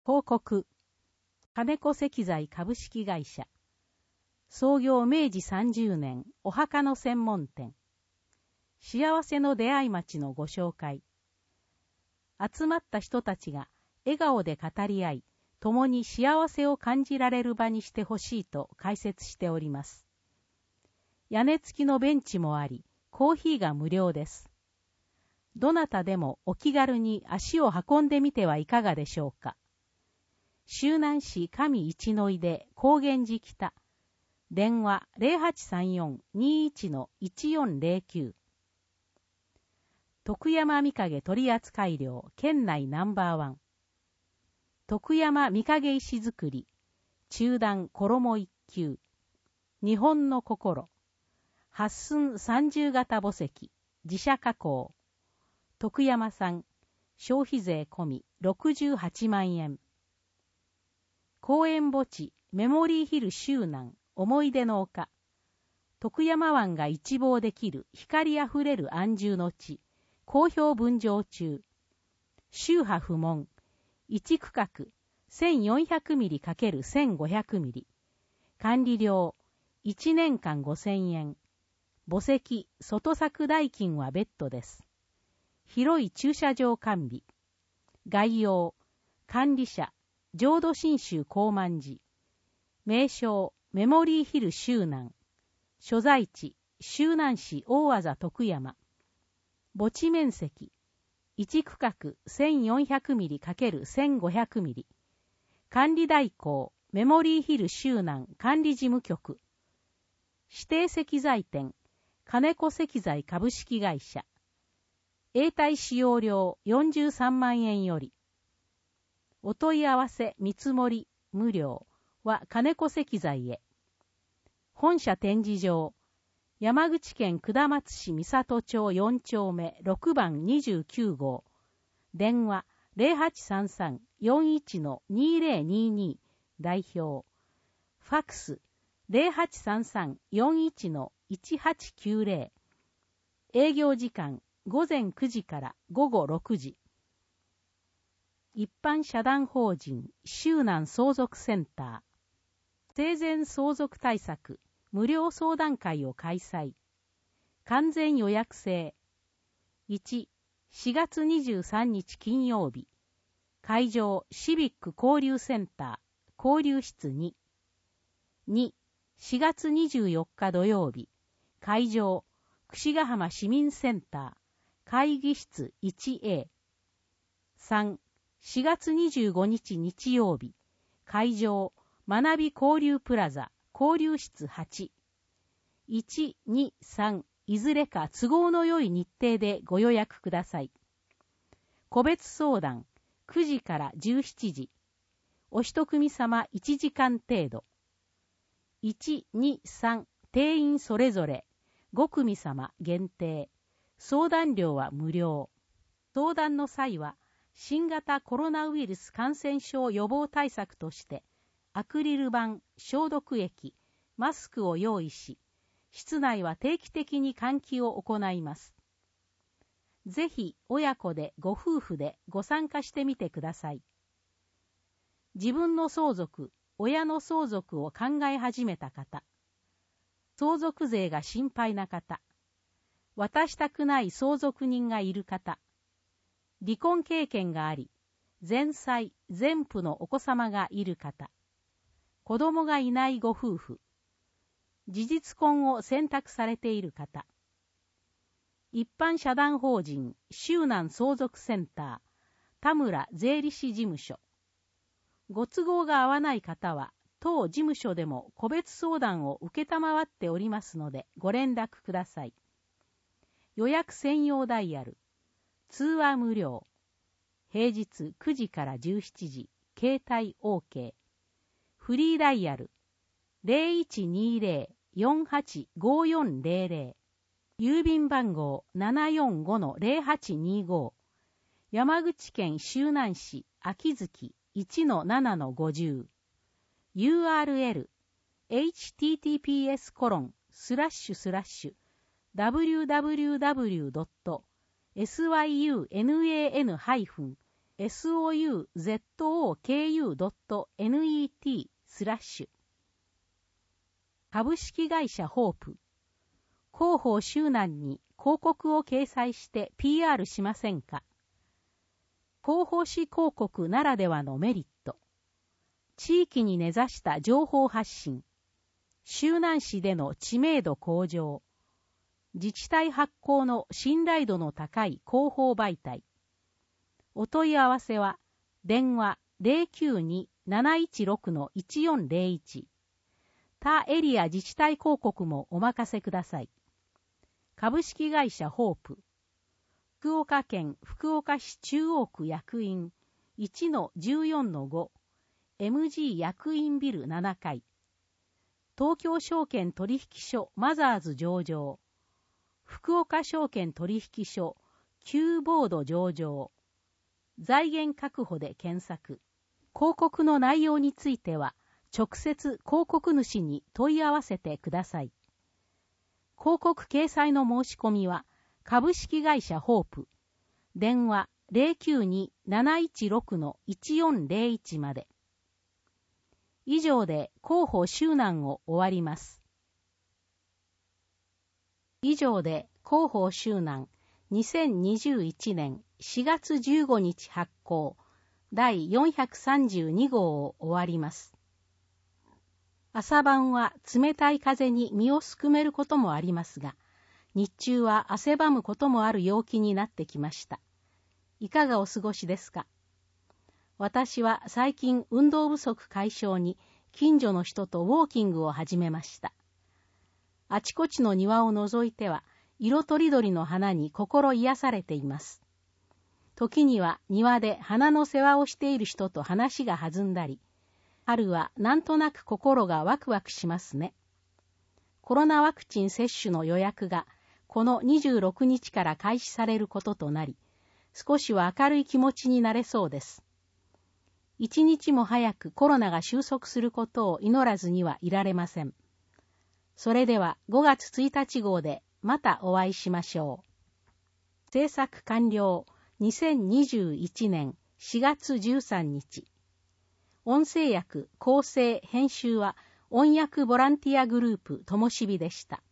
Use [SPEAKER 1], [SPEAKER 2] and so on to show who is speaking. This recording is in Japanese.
[SPEAKER 1] 広告。金子石材株式会社。創業明治30年、お墓の専門店。幸せの出会い町のご紹介。集まった人たちが笑顔で語り合い、共に幸せを感じられる場にしてほしいと解説しております。屋根付きのベンチもあり、コーヒーが無料です。どなたでもお気軽に足を運んでみてはいかがでしょうか。周南市上一の井で高原寺北。電話 0834-21-1409。徳山みかげ取扱量県内ナンバーワン。徳山みかげ石造り。中段衣一級。日本の心。八寸30型墓石。自社加工。徳山産。消費税込み68万円。公園墓地メモリーヒル周南思い出の丘。徳山湾が一望できる光あふれる安住の地。好評分譲中。宗派不問。1区画 1400mm×1500 ミリ。管理料1年間5000円。墓石、外柵代金は別途です。広い駐車場完備。概要。管理者。浄土真宗高万寺。名称、メモリーヒル周南。所在地、周南市大字徳山。墓地面積、1区画 1400mm×1500 ミリ。管理代行、メモリーヒル周南管理事務局。指定石材店、金子石材株式会社。永代使用料43万円より。お問い合わせ見積もり無料は金子石材へ。本社展示場、山口県下松市三郷町4丁目6番29号。電話 0833-41-2022 代表。ファックス 0833-41-1890。営業時間午前9時から午後6時。一般社団法人周南相続センター。生前相続対策無料相談会を開催。完全予約制。1、4月23日金曜日。会場シビック交流センター、交流室2。2、4月24日土曜日。会場櫛ヶ浜市民センター、会議室 1A。3、4月25日日曜日。会場学び交流プラザ、交流室8。1、2、3、いずれか都合の良い日程でご予約ください。個別相談、9時から17時。お一組様1時間程度。1、2、3、定員それぞれ。5組様限定。相談料は無料。相談の際は、新型コロナウイルス感染症予防対策として、アクリル板、消毒液、マスクを用意し、室内は定期的に換気を行います。ぜひ親子でご夫婦でご参加してみてください。自分の相続、親の相続を考え始めた方、相続税が心配な方、渡したくない相続人がいる方、離婚経験があり、前妻、前夫のお子様がいる方、子供がいないご夫婦、事実婚を選択されている方、一般社団法人周南相続センター、田村税理士事務所。ご都合が合わない方は、当事務所でも個別相談を受けたまわっておりますので、ご連絡ください。予約専用ダイヤル。通話無料。平日9時から17時。携帯 OK。フリーダイヤル。0120-485400。郵便番号 745-0825。山口県周南市秋月 1-7-50。URL https://www.syunan- souzoku.net/株式会社ホープ。広報周南に広告を掲載して PR しませんか？広報誌広告ならではのメリット。地域に根ざした情報発信。周南市での知名度向上。自治体発行の信頼度の高い広報媒体。お問い合わせは、電話 092-716-1401。他エリア自治体広告もお任せください。株式会社ホープ。福岡県福岡市中央区役員 1-14-5 MG 役員ビル7階。東京証券取引所マザーズ上場。福岡証券取引所旧ボード上場。財源確保で検索。広告の内容については、直接広告主に問い合わせてください。広告掲載の申し込みは、株式会社ホープ。電話 092-716-1401 まで。以上で広報周南を終わります。以上で広報周南2021年4月15日発行第432号を終わります。朝晩は冷たい風に身をすくめることもありますが、日中は汗ばむこともある陽気になってきました。いかがお過ごしですか？私は最近運動不足解消に近所の人とウォーキングを始めました。あちこちの庭を覗いては色とりどりの花に心癒されています。時には庭で花の世話をしている人と話が弾んだり、春はなんとなく心がワクワクしますね。コロナワクチン接種の予約がこの26日から開始されることとなり、少しは明るい気持ちになれそうです。一日も早くコロナが収束することを祈らずにはいられません。それでは5月1日号でまたお会いしましょう。制作完了2021年4月13日。音声訳、構成、編集は音訳ボランティアグループともしびでした。